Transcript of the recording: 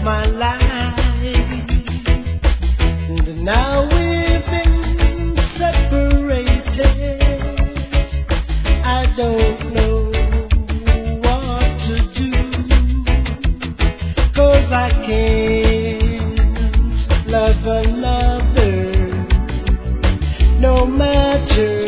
my life. And now we've been separated. I don't know what to do, 'cause I can't love another, no matter